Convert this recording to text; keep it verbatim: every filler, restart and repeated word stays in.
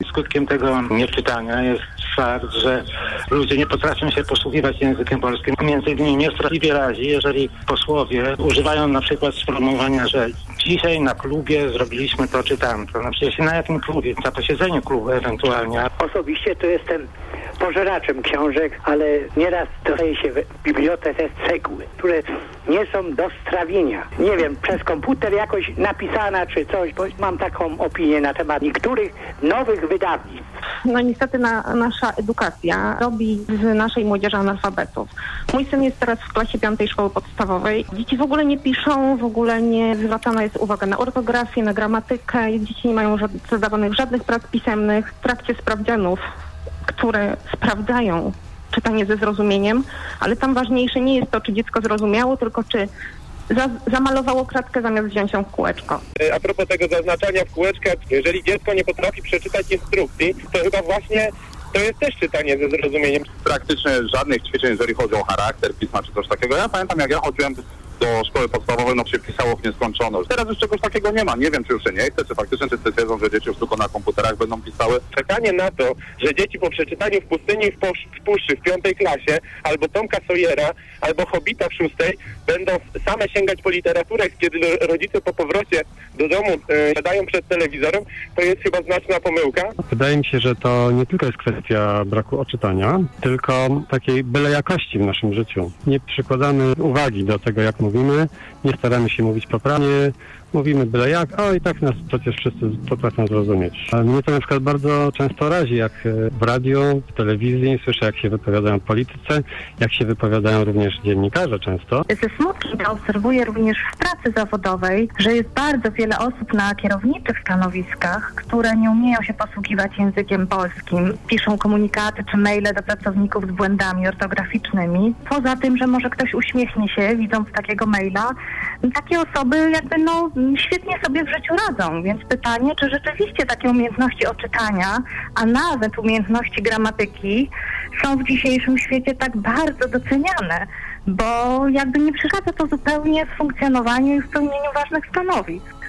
Skutkiem tego nieczytania jest fakt, że ludzie nie potrafią się posługiwać językiem polskim. Między innymi mnie straszliwie razi, jeżeli posłowie używają na przykład sformułowania, że dzisiaj na klubie zrobiliśmy to czy tamto. No przecież na jakim klubie? Na posiedzeniu klubu ewentualnie. Osobiście to jestem pożeraczem książek, ale nieraz dostaje się w bibliotece cegły, które nie są do strawienia. Nie wiem, przez komputer jakoś napisana czy coś, bo mam taką opinię na temat niektórych nowych wydawnictw. No niestety na, nasza edukacja robi z naszej młodzieży analfabetów. Mój syn jest teraz w klasie piątej szkoły podstawowej. Dzieci w ogóle nie piszą, w ogóle nie zwracana jest uwaga na ortografię, na gramatykę. Dzieci nie mają żad- zadawanych żadnych prac pisemnych. W trakcie sprawdzianów, które sprawdzają czytanie ze zrozumieniem, ale tam ważniejsze nie jest to, czy dziecko zrozumiało, tylko czy za, zamalowało kratkę zamiast wziąć ją w kółeczko. A propos tego zaznaczania w kółeczkach, jeżeli dziecko nie potrafi przeczytać instrukcji, to chyba właśnie to jest też czytanie ze zrozumieniem. Praktycznie żadnych ćwiczeń, jeżeli chodzi o charakter pisma czy coś takiego. Ja pamiętam, jak ja chodziłem do szkoły podstawowej, no się pisało w nieskończoność. Teraz już czegoś takiego nie ma. Nie wiem, czy już się nie chce, czy faktycznie wszyscy twierdzą, że dzieci już tylko na komputerach będą pisały. Czekanie na to, że dzieci po przeczytaniu w pustyni i w, posz- w puszczy w piątej klasie, albo Tomka Sawyera, albo Hobbita w szóstej, będą same sięgać po literaturę, kiedy rodzice po powrocie do domu e, siadają przed telewizorem, to jest chyba znaczna pomyłka. Wydaje mi się, że to nie tylko jest kwestia braku oczytania, tylko takiej byle jakości w naszym życiu. Nie przykładamy uwagi do tego, jak mówimy, nie staramy się mówić poprawnie, mówimy byle jak, o i tak nas przecież wszyscy potrafią zrozumieć. A mnie to na przykład bardzo często razi, jak w radiu, w telewizji słyszę, jak się wypowiadają politycy, jak się wypowiadają również dziennikarze często. Ze smutkiem to obserwuję również w pracy zawodowej, że jest bardzo wiele osób na kierowniczych stanowiskach, które nie umieją się posługiwać językiem polskim. Piszą komunikaty czy maile do pracowników z błędami ortograficznymi. Poza tym, że może ktoś uśmiechnie się, widząc takiego maila, takie osoby jakby no świetnie sobie w życiu radzą, więc pytanie, czy rzeczywiście takie umiejętności odczytania, a nawet umiejętności gramatyki są w dzisiejszym świecie tak bardzo doceniane, bo jakby nie przeszkadza to zupełnie w funkcjonowaniu i w pełnieniu ważnych stanowisk.